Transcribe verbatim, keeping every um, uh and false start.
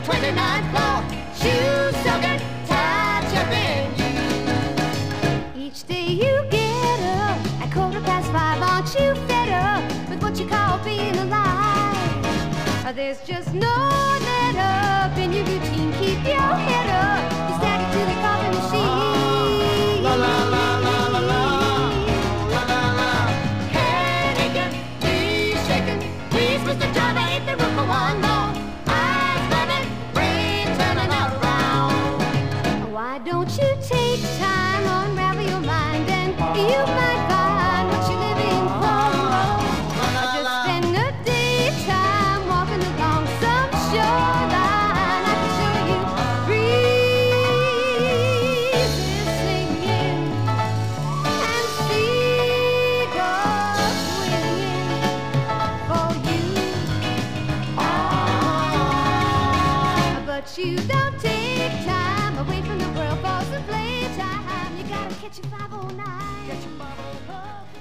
twenty-ninth floor. Shoes soaking, tied jumping you. Each day you get up at quarter past five. Aren't you fed up with what you call being alive? There's just no let up in your routine. Keep your head up. You stack it to the coffee machine. La la la la la la la la la. Head aching, knees shaking. Please, Mister Driver, hit the roof for one more. Eyes burning, brain turning around. Why don't you take time, unravel your mind, and you might find what you're living for. Just spend a daytime walking along some shoreline. I can show you breezes singing and seagulls swinging for you. But you don't take time away from the world for some playtime. You gotta catch your five oh nine. Catch your five oh nine.